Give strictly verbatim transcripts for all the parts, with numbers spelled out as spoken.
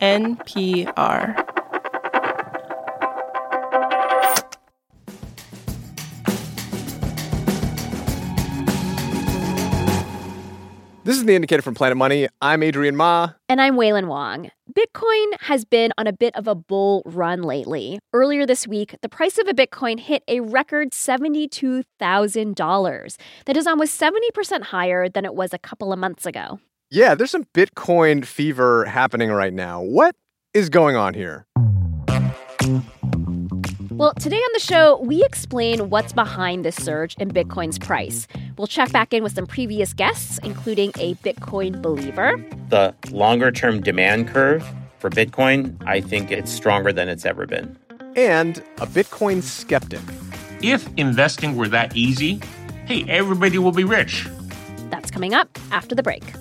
N P R. This is The Indicator from Planet Money. I'm Adrian Ma. And I'm Wailin Wong. Bitcoin has been on a bit of a bull run lately. Earlier this week, the price of a Bitcoin hit a record seventy-two thousand dollars. That is almost seventy percent higher than it was a couple of months ago. Yeah, there's some Bitcoin fever happening right now. What is going on here? Well, today on the show, we explain what's behind this surge in Bitcoin's price. We'll check back in with some previous guests, including a Bitcoin believer. The longer-term demand curve for Bitcoin, I think it's stronger than it's ever been. And a Bitcoin skeptic. If investing were that easy, hey, everybody will be rich. That's coming up after the break.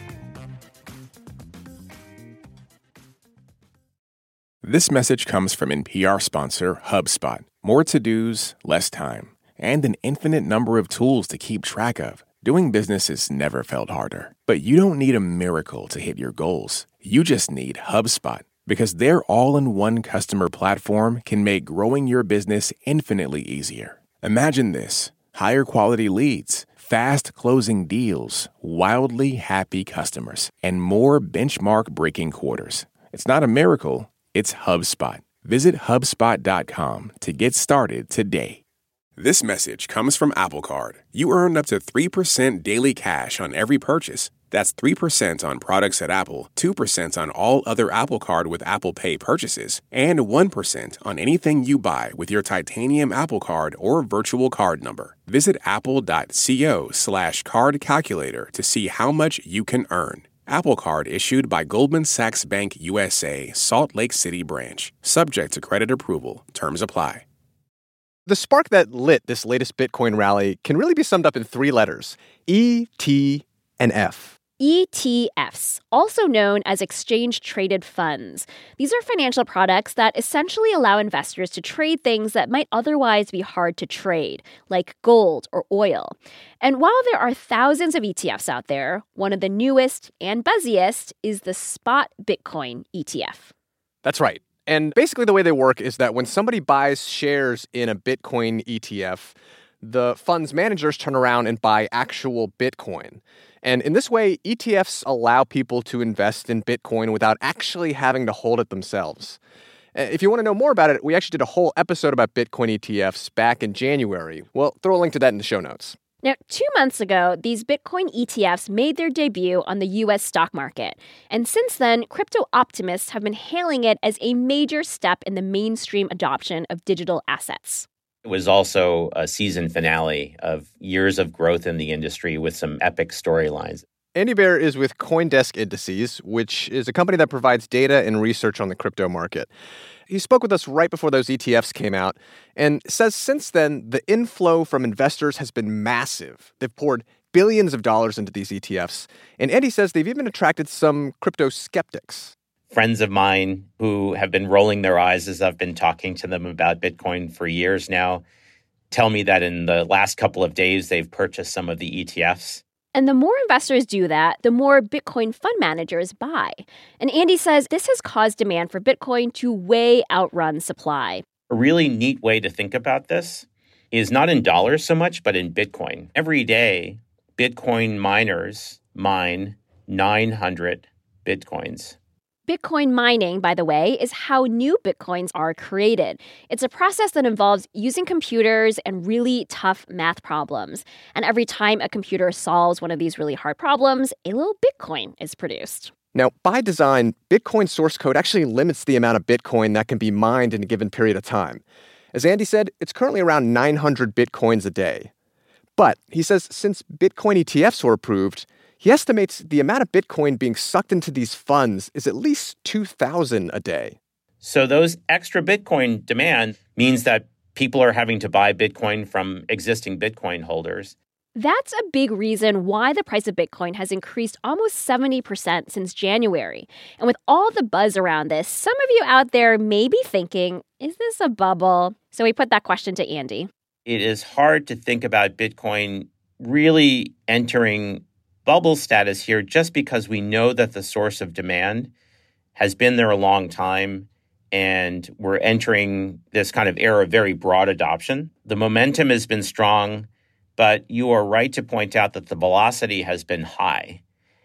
This message comes from N P R sponsor HubSpot. More to-dos, less time, and an infinite number of tools to keep track of. Doing business has never felt harder. But you don't need a miracle to hit your goals. You just need HubSpot, because their all-in-one customer platform can make growing your business infinitely easier. Imagine this: higher quality leads, fast closing deals, wildly happy customers, and more benchmark-breaking quarters. It's not a miracle. It's HubSpot. Visit HubSpot dot com to get started today. This message comes from Apple Card. You earn up to three percent daily cash on every purchase. That's three percent on products at Apple, two percent on all other Apple Card with Apple Pay purchases, and one percent on anything you buy with your titanium Apple Card or virtual card number. Visit apple.co slash card calculator to see how much you can earn. Apple Card issued by Goldman Sachs Bank U S A, Salt Lake City branch. Subject to credit approval. Terms apply. The spark that lit this latest Bitcoin rally can really be summed up in three letters: E, T, and F. E T Fs, also known as exchange-traded funds. These are financial products that essentially allow investors to trade things that might otherwise be hard to trade, like gold or oil. And while there are thousands of E T Fs out there, one of the newest and buzziest is the Spot Bitcoin E T F. That's right. And basically the way they work is that when somebody buys shares in a Bitcoin E T F, the fund's managers turn around and buy actual Bitcoin. And in this way, E T Fs allow people to invest in Bitcoin without actually having to hold it themselves. If you want to know more about it, we actually did a whole episode about Bitcoin E T Fs back in January. We'll throw a link to that in the show notes. Now, two months ago, these Bitcoin E T Fs made their debut on the U S stock market. And since then, crypto optimists have been hailing it as a major step in the mainstream adoption of digital assets. It was also a season finale of years of growth in the industry with some epic storylines. Andy Baer is with CoinDesk Indices, which is a company that provides data and research on the crypto market. He spoke with us right before those E T Fs came out and says since then, the inflow from investors has been massive. They've poured billions of dollars into these E T Fs. And Andy says they've even attracted some crypto skeptics. Friends of mine who have been rolling their eyes as I've been talking to them about Bitcoin for years now tell me that in the last couple of days, they've purchased some of the E T Fs. And the more investors do that, the more Bitcoin fund managers buy. And Andy says this has caused demand for Bitcoin to way outrun supply. A really neat way to think about this is not in dollars so much, but in Bitcoin. Every day, Bitcoin miners mine nine hundred Bitcoins. Bitcoin mining, by the way, is how new Bitcoins are created. It's a process that involves using computers and really tough math problems. And every time a computer solves one of these really hard problems, a little Bitcoin is produced. Now, by design, Bitcoin source code actually limits the amount of Bitcoin that can be mined in a given period of time. As Andy said, it's currently around nine hundred Bitcoins a day. But he says since Bitcoin E T Fs were approved, he estimates the amount of Bitcoin being sucked into these funds is at least two thousand a day. So those extra Bitcoin demand means that people are having to buy Bitcoin from existing Bitcoin holders. That's a big reason why the price of Bitcoin has increased almost seventy percent since January. And with all the buzz around this, some of you out there may be thinking, is this a bubble? So we put that question to Andy. It is hard to think about Bitcoin really entering bubble status here just because we know that the source of demand has been there a long time, and we're entering this kind of era of very broad adoption. The momentum has been strong, but you are right to point out that the velocity has been high.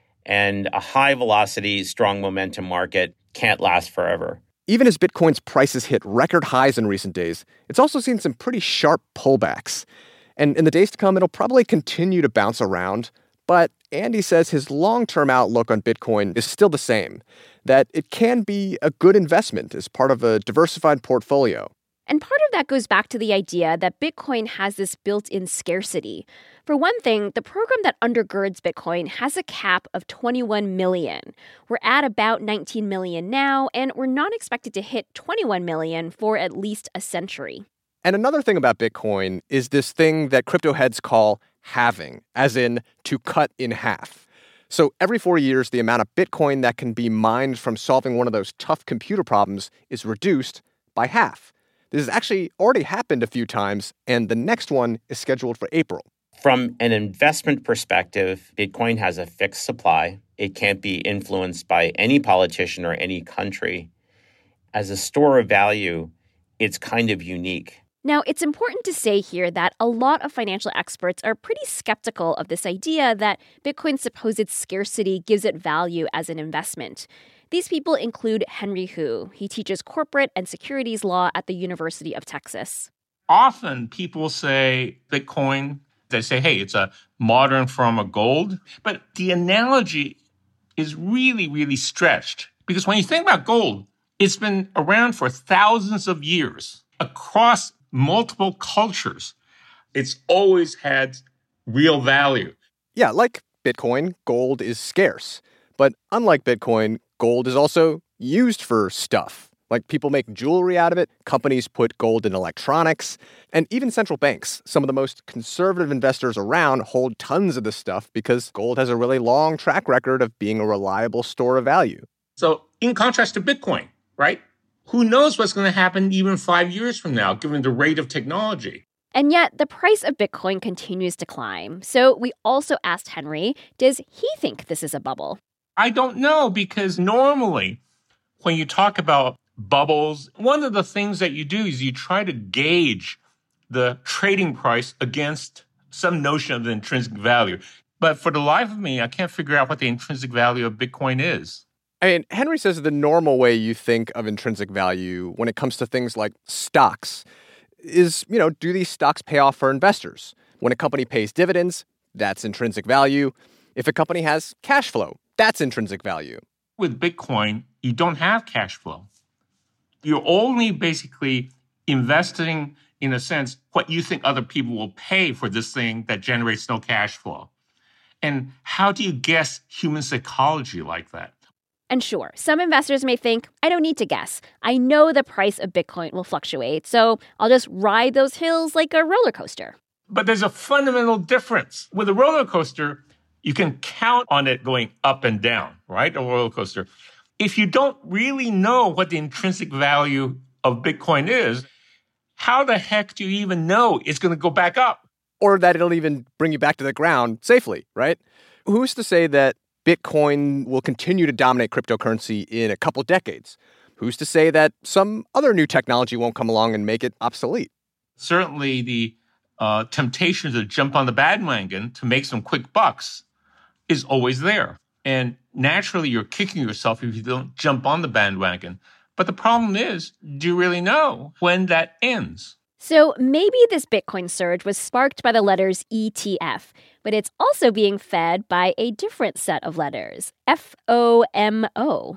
And a high velocity, strong momentum market can't last forever. Even as Bitcoin's prices hit record highs in recent days, it's also seen some pretty sharp pullbacks. And in the days to come, it'll probably continue to bounce around. But Andy says his long-term outlook on Bitcoin is still the same, that it can be a good investment as part of a diversified portfolio. And part of that goes back to the idea that Bitcoin has this built-in scarcity. For one thing, the program that undergirds Bitcoin has a cap of twenty-one million. We're at about nineteen million now, and we're not expected to hit twenty-one million for at least a century. And another thing about Bitcoin is this thing that crypto heads call halving, as in to cut in half. So every four years, the amount of Bitcoin that can be mined from solving one of those tough computer problems is reduced by half. This has actually already happened a few times, and the next one is scheduled for April. From an investment perspective, Bitcoin has a fixed supply. It can't be influenced by any politician or any country. As a store of value, it's kind of unique. Now, it's important to say here that a lot of financial experts are pretty skeptical of this idea that Bitcoin's supposed scarcity gives it value as an investment. These people include Henry Hu. He teaches corporate and securities law at the University of Texas. Often people say Bitcoin, they say, hey, it's a modern form of gold. But the analogy is really, really stretched. Because when you think about gold, it's been around for thousands of years across multiple cultures. It's always had real value. Yeah, like Bitcoin, gold is scarce. But unlike Bitcoin, gold is also used for stuff. Like people make jewelry out of it, companies put gold in electronics, and even central banks, some of the most conservative investors around, hold tons of this stuff because gold has a really long track record of being a reliable store of value. So in contrast to Bitcoin, right? Who knows what's going to happen even five years from now, given the rate of technology? And yet, the price of Bitcoin continues to climb. So we also asked Henry, does he think this is a bubble? I don't know, because normally when you talk about bubbles, one of the things that you do is you try to gauge the trading price against some notion of the intrinsic value. But for the life of me, I can't figure out what the intrinsic value of Bitcoin is. I mean, Henry says the normal way you think of intrinsic value when it comes to things like stocks is, you know, do these stocks pay off for investors? When a company pays dividends, that's intrinsic value. If a company has cash flow, that's intrinsic value. With Bitcoin, you don't have cash flow. You're only basically investing, in a sense, what you think other people will pay for this thing that generates no cash flow. And how do you guess human psychology like that? And sure, some investors may think, I don't need to guess. I know the price of Bitcoin will fluctuate, so I'll just ride those hills like a roller coaster. But there's a fundamental difference. With a roller coaster, you can count on it going up and down, right? A roller coaster. If you don't really know what the intrinsic value of Bitcoin is, how the heck do you even know it's going to go back up? Or that it'll even bring you back to the ground safely, right? Who's to say that Bitcoin will continue to dominate cryptocurrency in a couple decades? Who's to say that some other new technology won't come along and make it obsolete? Certainly the uh, temptation to jump on the bandwagon to make some quick bucks is always there. And naturally, you're kicking yourself if you don't jump on the bandwagon. But the problem is, do you really know when that ends? So maybe this Bitcoin surge was sparked by the letters E T F, but it's also being fed by a different set of letters, F O M O.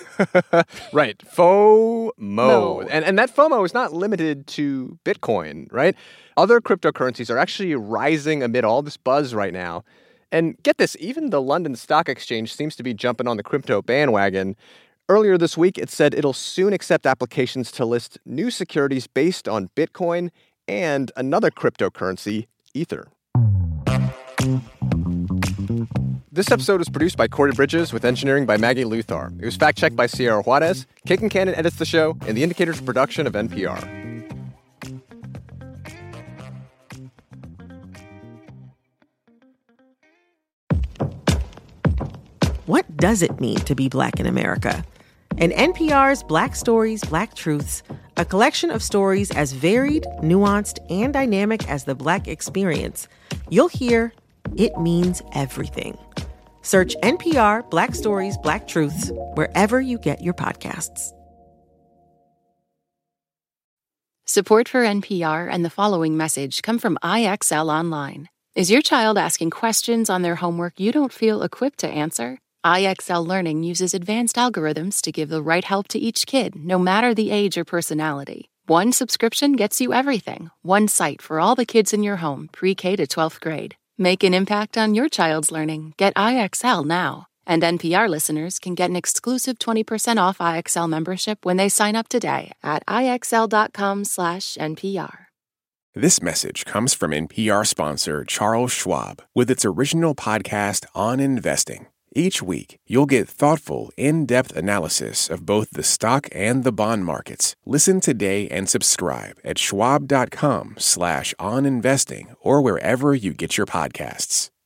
Right, FOMO. Mo. And, and that FOMO is not limited to Bitcoin, right? Other cryptocurrencies are actually rising amid all this buzz right now. And get this, even the London Stock Exchange seems to be jumping on the crypto bandwagon. Earlier this week, it said it'll soon accept applications to list new securities based on Bitcoin and another cryptocurrency, Ether. This episode was produced by Corey Bridges with engineering by Maggie Luthar. It was fact-checked by Sierra Juarez. Kagan Cannon edits the show, and The Indicator's a production of N P R. What does it mean to be Black in America? In N P R's Black Stories, Black Truths, a collection of stories as varied, nuanced, and dynamic as the Black experience, you'll hear it means everything. Search N P R Black Stories, Black Truths wherever you get your podcasts. Support for N P R and the following message come from I X L Online. Is your child asking questions on their homework you don't feel equipped to answer? I X L Learning uses advanced algorithms to give the right help to each kid, no matter the age or personality. One subscription gets you everything. One site for all the kids in your home, pre-K to twelfth grade. Make an impact on your child's learning. Get I X L now. And N P R listeners can get an exclusive twenty percent off I X L membership when they sign up today at ixl.com slash NPR. This message comes from N P R sponsor Charles Schwab with its original podcast on investing. Each week, you'll get thoughtful, in-depth analysis of both the stock and the bond markets. Listen today and subscribe at schwab.com slash on investing or wherever you get your podcasts.